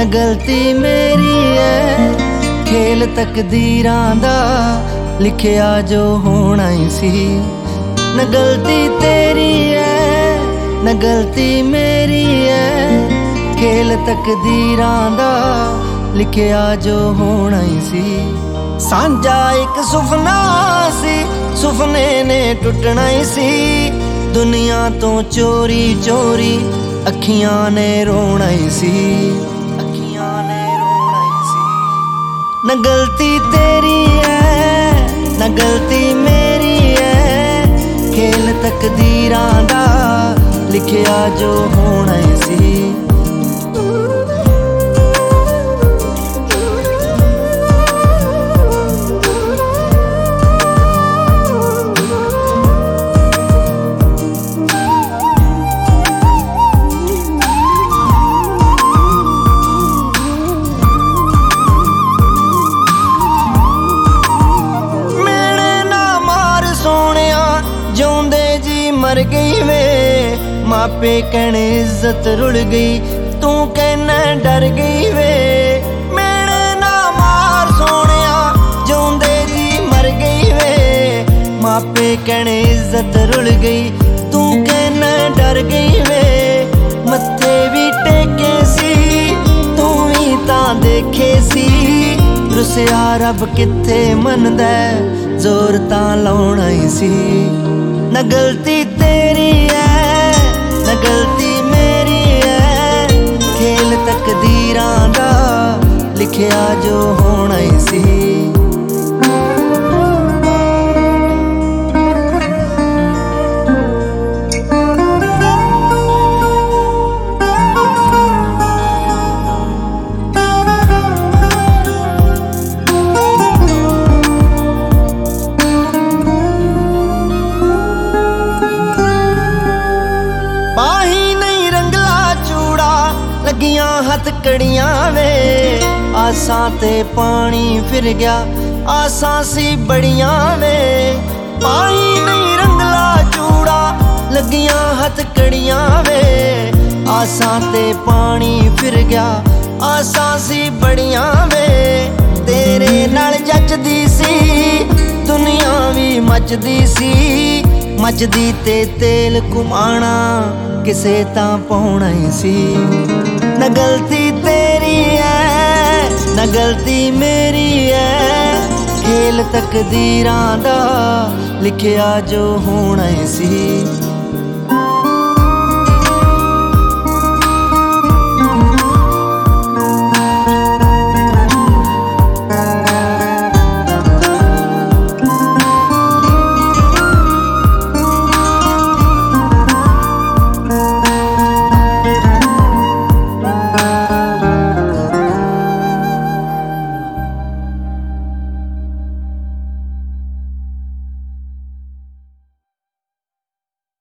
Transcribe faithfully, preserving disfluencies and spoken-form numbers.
गलती मेरी है, खेल तकदीरां दा लिखिया जो होना ही सी। न गलती तेरी है न गलती मेरी है, खेल तकदीरां दा लिखिया जो होना ही सी। सांझा एक सुफना सी, सुफने ने टुटना ही सी। दुनिया तो चोरी चोरी अखियां ने रोना ही सी, अखियां ने रोना ही सी। न गलती तेरी है न गलती मेरी है, खेल तकदीरां दा लिखिया जो होना ही सी। मर गई वे मापे कहने इज्जत रुड़ गई, तू कहना डर गई वे। मेरे ना मार सोनिया जोंदे जी मर गई वे, मापे कहने इज्जत रुड़ गई, तू कहना डर गई वे। मत्थे भी टेके सी तू भी तां देखे सी, रुसिया रब किथे मनदा जोर तां लाउणा ही सी। न गलती तेरी है न गलती मेरी है, खेल तकदीरां दा लिखिया जो होना ही सी। लगियां हथ कड़ियां वे आसां ते पानी फिर गया, आसां सी बड़ियां वे। पाई नहीं रंगला चूड़ा लगियां हथ कड़ियां वे, आसां ते पानी फिर गया, आसां सी बड़ियां वे। तेरे नाल जचदी सी दुनिया भी मचदी सी, मचदी ते तेल घुमाना किसे तां पाउणा ही सी। न गलती तेरी है न गलती मेरी है, खेल तकदीरां दा लिखिया जो होना ही सी।